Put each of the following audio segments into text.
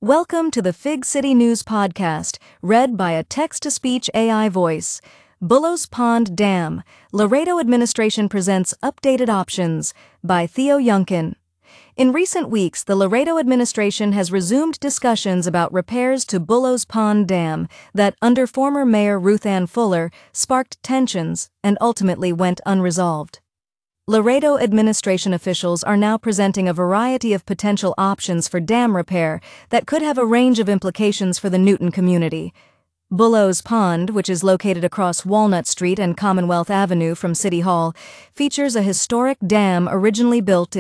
Welcome to the Fig City News Podcast, read by a text-to-speech AI voice. Bullows Pond Dam, Laredo Administration presents updated options, by Theo Yunkin. In recent weeks, the Laredo administration has resumed discussions about repairs to Bullows Pond Dam that, under former Mayor Ruth Ann Fuller, sparked tensions and ultimately went unresolved. Laredo administration officials are now presenting a variety of potential options for dam repair that could have a range of implications for the Newton community. Bullows Pond, which is located across Walnut Street and Commonwealth Avenue from City Hall, features a historic dam originally built in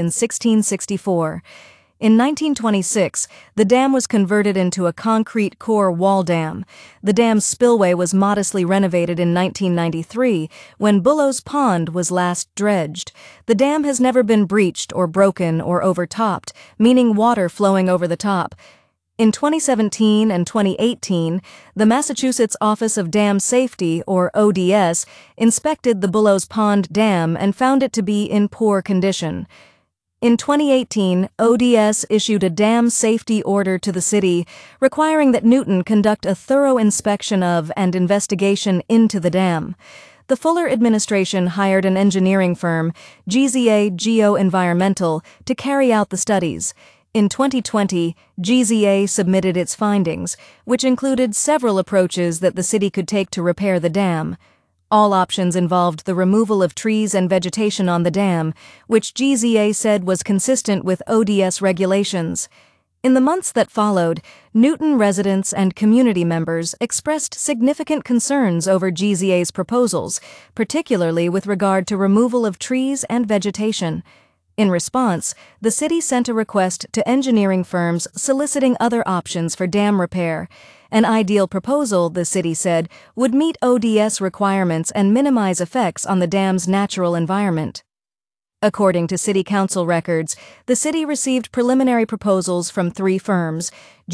1664. In 1926, the dam was converted into a concrete core wall dam. The dam's spillway was modestly renovated in 1993 when Bullows Pond was last dredged. The dam has never been breached or broken or overtopped, meaning water flowing over the top. In 2017 and 2018, the Massachusetts Office of Dam Safety, or ODS, inspected the Bullows Pond Dam and found it to be in poor condition. In 2018, ODS issued a dam safety order to the city, requiring that Newton conduct a thorough inspection of and investigation into the dam. The Fuller administration hired an engineering firm, GZA Geo-Environmental, to carry out the studies. In 2020, GZA submitted its findings, which included several approaches that the city could take to repair the dam. All options involved the removal of trees and vegetation on the dam, which GZA said was consistent with ODS regulations. In the months that followed, Newton residents and community members expressed significant concerns over GZA's proposals, particularly with regard to removal of trees and vegetation. In response, the city sent a request to engineering firms soliciting other options for dam repair. An ideal proposal, the city said, would meet ODS requirements and minimize effects on the dam's natural environment. According to City Council records, the city received preliminary proposals from three firms: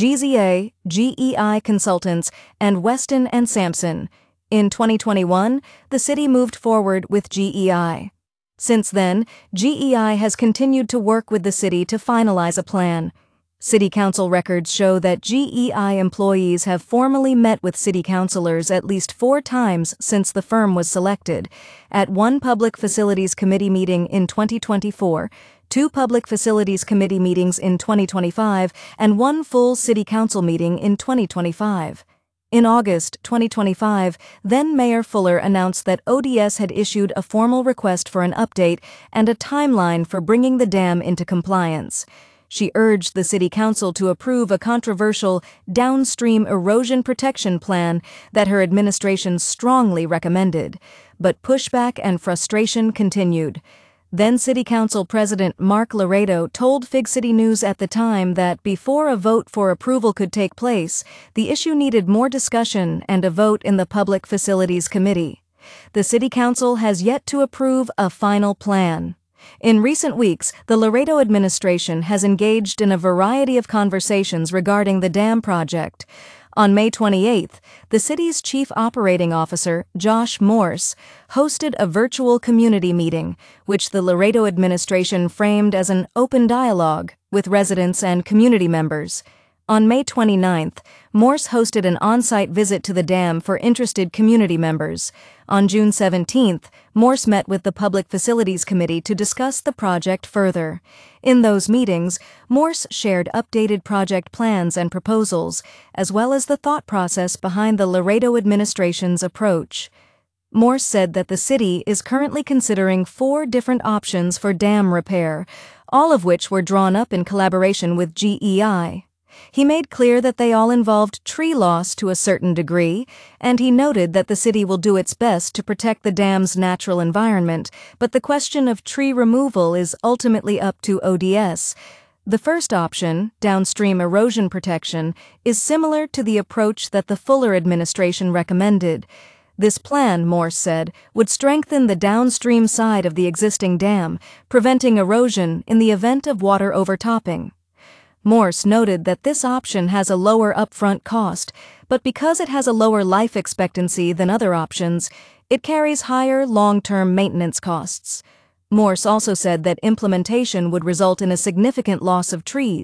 GZA, GEI Consultants, and Weston and Sampson. In 2021, the city moved forward with GEI. Since then, GEI has continued to work with the city to finalize a plan. City Council records show that GEI employees have formally met with city councilors at least 4 times since the firm was selected: at one Public Facilities Committee meeting in 2024, 2 Public Facilities Committee meetings in 2025, and 1 full City Council meeting in 2025. In August 2025, then Mayor Fuller announced that ODS had issued a formal request for an update and a timeline for bringing the dam into compliance. She urged the City Council to approve a controversial downstream erosion protection plan that her administration strongly recommended. But pushback and frustration continued. Then City Council President Mark Laredo told Fig City News at the time that before a vote for approval could take place, the issue needed more discussion and a vote in the Public Facilities Committee. The City Council has yet to approve a final plan. In recent weeks, the Laredo administration has engaged in a variety of conversations regarding the dam project. On May 28th, the city's Chief Operating Officer, Josh Morse, hosted a virtual community meeting, which the Laredo administration framed as an open dialogue with residents and community members. On May 29th, Morse hosted an on-site visit to the dam for interested community members. On June 17th, Morse met with the Public Facilities Committee to discuss the project further. In those meetings, Morse shared updated project plans and proposals, as well as the thought process behind the Laredo administration's approach. Morse said that the city is currently considering 4 different options for dam repair, all of which were drawn up in collaboration with GEI. He made clear that they all involved tree loss to a certain degree, and he noted that the city will do its best to protect the dam's natural environment, but the question of tree removal is ultimately up to ODS. The first option, downstream erosion protection, is similar to the approach that the Fuller administration recommended. This plan, Morse said, would strengthen the downstream side of the existing dam, preventing erosion in the event of water overtopping. Morse noted that this option has a lower upfront cost, but because it has a lower life expectancy than other options, it carries higher long-term maintenance costs. Morse also said that implementation would result in a significant loss of trees,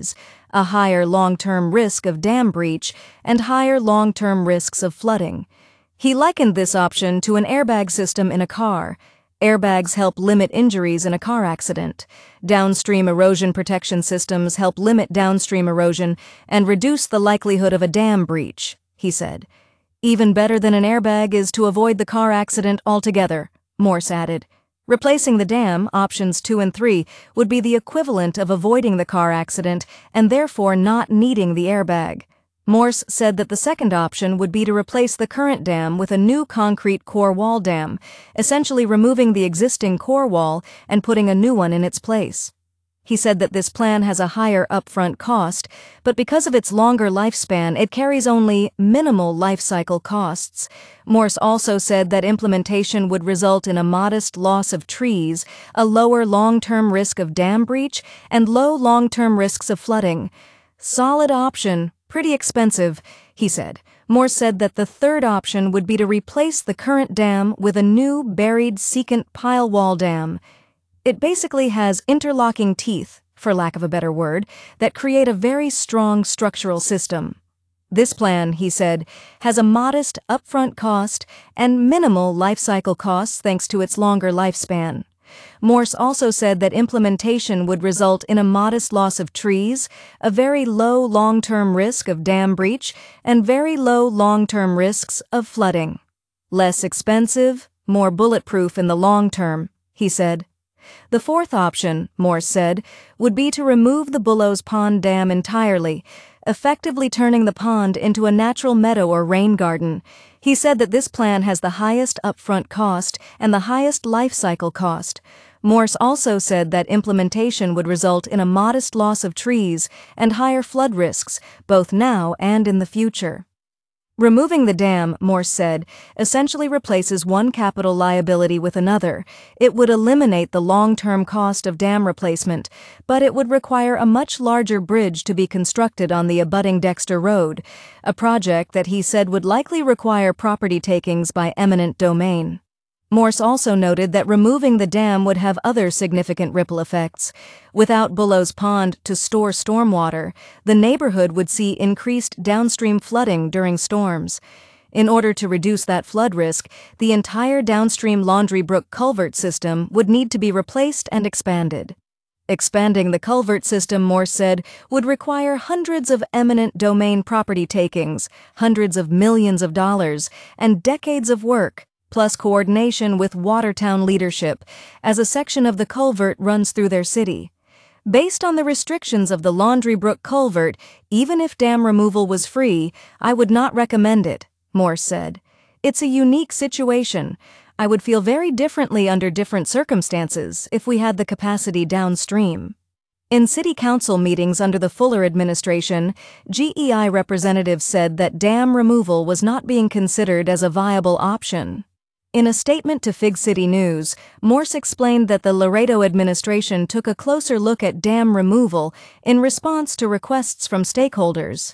a higher long-term risk of dam breach, and higher long-term risks of flooding. He likened this option to an airbag system in a car. Airbags help limit injuries in a car accident. Downstream erosion protection systems help limit downstream erosion and reduce the likelihood of a dam breach, he said. Even better than an airbag is to avoid the car accident altogether, Morse added. Replacing the dam, options 2 and 3, would be the equivalent of avoiding the car accident and therefore not needing the airbag. Morse said that the second option would be to replace the current dam with a new concrete core wall dam, essentially removing the existing core wall and putting a new one in its place. He said that this plan has a higher upfront cost, but because of its longer lifespan, it carries only minimal life cycle costs. Morse also said that implementation would result in a modest loss of trees, a lower long-term risk of dam breach, and low long-term risks of flooding. Solid option. Pretty expensive, he said. Morse said that the third option would be to replace the current dam with a new buried secant pile wall dam. It basically has interlocking teeth, for lack of a better word, that create a very strong structural system. This plan, he said, has a modest upfront cost and minimal life cycle costs thanks to its longer lifespan. Morse also said that implementation would result in a modest loss of trees, a very low long-term risk of dam breach, and very low long-term risks of flooding. Less expensive, more bulletproof in the long term, he said. The fourth option, Morse said, would be to remove the Bellows Pond Dam entirely, effectively turning the pond into a natural meadow or rain garden. He said that this plan has the highest upfront cost and the highest life cycle cost. Morse also said that implementation would result in a modest loss of trees and higher flood risks, both now and in the future. Removing the dam, Morse said, essentially replaces one capital liability with another. It would eliminate the long-term cost of dam replacement, but it would require a much larger bridge to be constructed on the abutting Dexter Road, a project that he said would likely require property takings by eminent domain. Morse also noted that removing the dam would have other significant ripple effects. Without Bellows Pond to store stormwater, the neighborhood would see increased downstream flooding during storms. In order to reduce that flood risk, the entire downstream Laundry Brook culvert system would need to be replaced and expanded. Expanding the culvert system, Morse said, would require hundreds of eminent domain property takings, hundreds of millions of dollars, and decades of work, plus coordination with Watertown leadership, as a section of the culvert runs through their city. Based on the restrictions of the Laundry Brook culvert, even if dam removal was free, I would not recommend it, Morse said. It's a unique situation. I would feel very differently under different circumstances if we had the capacity downstream. In city council meetings under the Fuller administration, GEI representatives said that dam removal was not being considered as a viable option. In a statement to Fig City News, Morse explained that the Laredo administration took a closer look at dam removal in response to requests from stakeholders.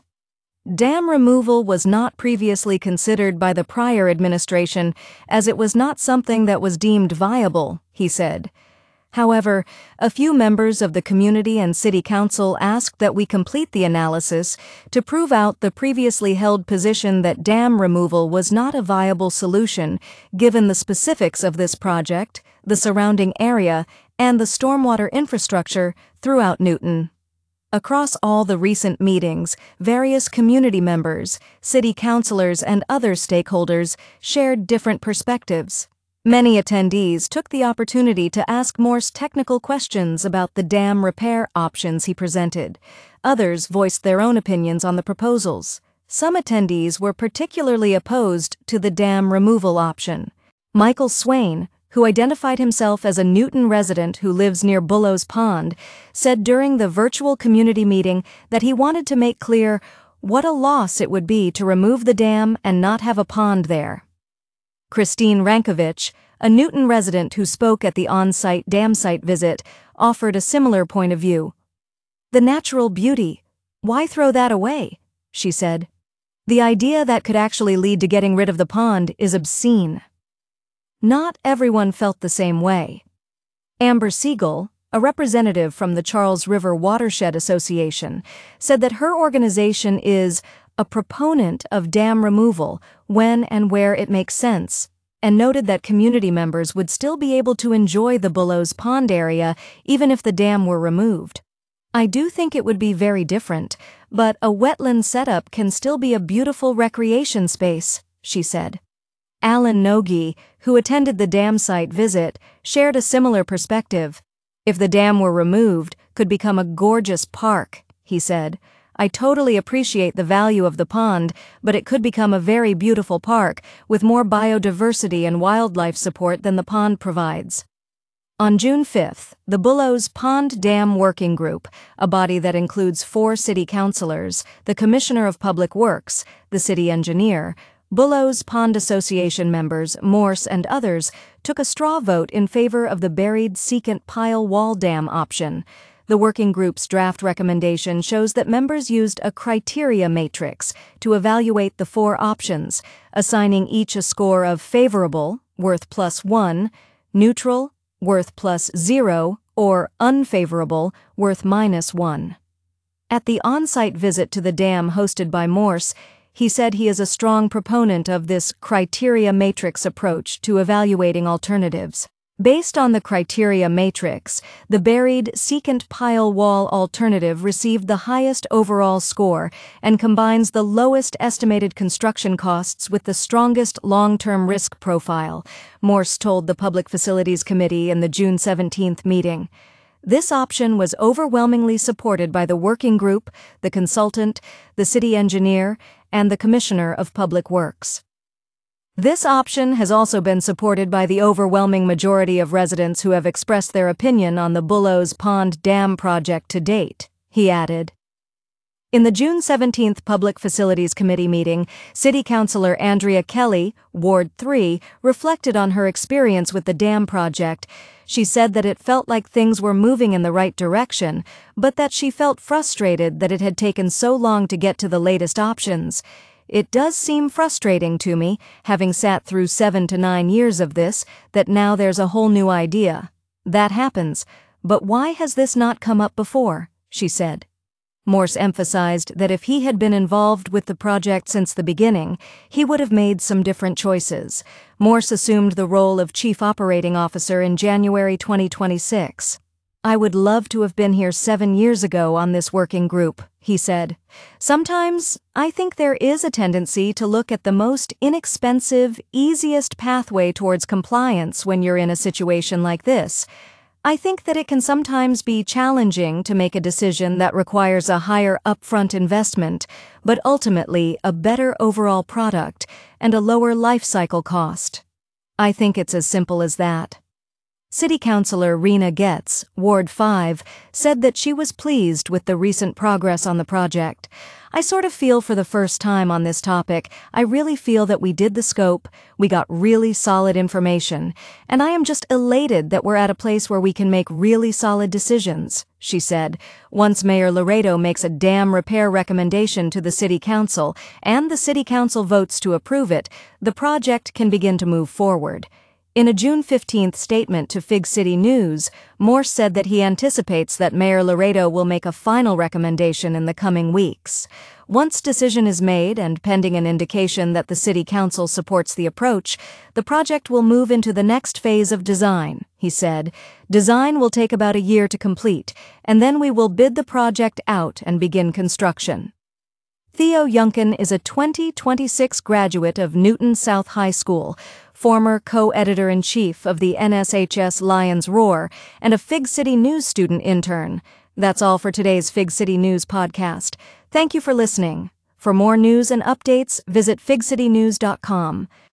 Dam removal was not previously considered by the prior administration as it was not something that was deemed viable, he said. However, a few members of the community and city council asked that we complete the analysis to prove out the previously held position that dam removal was not a viable solution given the specifics of this project, the surrounding area, and the stormwater infrastructure throughout Newton. Across all the recent meetings, various community members, city councilors, and other stakeholders shared different perspectives. Many attendees took the opportunity to ask Morse technical questions about the dam repair options he presented. Others voiced their own opinions on the proposals. Some attendees were particularly opposed to the dam removal option. Michael Swain, who identified himself as a Newton resident who lives near Bellows Pond, said during the virtual community meeting that he wanted to make clear what a loss it would be to remove the dam and not have a pond there. Christine Rankovich, a Newton resident who spoke at the on-site dam site visit, offered a similar point of view. "The natural beauty. Why throw that away?" she said. "The idea that could actually lead to getting rid of the pond is obscene." Not everyone felt the same way. Amber Siegel, a representative from the Charles River Watershed Association, said that her organization is a proponent of dam removal when and where it makes sense, and noted that community members would still be able to enjoy the Bellows Pond area even if the dam were removed. I do think it would be very different, but a wetland setup can still be a beautiful recreation space, she said. Alan Nogi, who attended the dam site visit, shared a similar perspective. If the dam were removed, could become a gorgeous park, he said. I totally appreciate the value of the pond, but it could become a very beautiful park with more biodiversity and wildlife support than the pond provides. On June 5th, the Bellows Pond Dam Working Group, a body that includes 4 city councilors, the Commissioner of Public Works, the city engineer, Bellows Pond Association members, Morse, and others, took a straw vote in favor of the buried secant pile wall dam option. The working group's draft recommendation shows that members used a criteria matrix to evaluate the 4 options, assigning each a score of favorable, worth +1, neutral, worth +0, or unfavorable, worth -1. At the on-site visit to the dam hosted by Morse, he said he is a strong proponent of this criteria matrix approach to evaluating alternatives. Based on the criteria matrix, the buried secant pile wall alternative received the highest overall score and combines the lowest estimated construction costs with the strongest long-term risk profile, Morse told the Public Facilities Committee in the June 17th meeting. This option was overwhelmingly supported by the working group, the consultant, the city engineer, and the Commissioner of Public Works. This option has also been supported by the overwhelming majority of residents who have expressed their opinion on the Bellows Pond Dam project to date, he added. In the June 17th Public Facilities Committee meeting, City Councilor Andrea Kelly, Ward 3, reflected on her experience with the dam project. She said that it felt like things were moving in the right direction, but that she felt frustrated that it had taken so long to get to the latest options. It does seem frustrating to me, having sat through 7 to 9 years of this, that now there's a whole new idea. That happens, but why has this not come up before? She said. Morse emphasized that if he had been involved with the project since the beginning, he would have made some different choices. Morse assumed the role of Chief Operating Officer in January 2026. I would love to have been here 7 years ago on this working group, he said. Sometimes, I think there is a tendency to look at the most inexpensive, easiest pathway towards compliance when you're in a situation like this. I think that it can sometimes be challenging to make a decision that requires a higher upfront investment, but ultimately a better overall product and a lower life cycle cost. I think it's as simple as that. City Councilor Rena Getz, Ward 5, said that she was pleased with the recent progress on the project. I sort of feel for the first time on this topic, I really feel that we did the scope, we got really solid information, and I am just elated that we're at a place where we can make really solid decisions, she said. Once Mayor Laredo makes a dam repair recommendation to the City Council and the City Council votes to approve it, the project can begin to move forward. In a June 15th statement to Fig City News, Morse said that he anticipates that Mayor Laredo will make a final recommendation in the coming weeks. Once decision is made and pending an indication that the City Council supports the approach, the project will move into the next phase of design, he said. Design will take about a year to complete, and then we will bid the project out and begin construction. Theo Youngkin is a 2026 graduate of Newton South High School, former co-editor-in-chief of the NSHS Lions Roar, and a Fig City News student intern. That's all for today's Fig City News podcast. Thank you for listening. For more news and updates, visit figcitynews.com.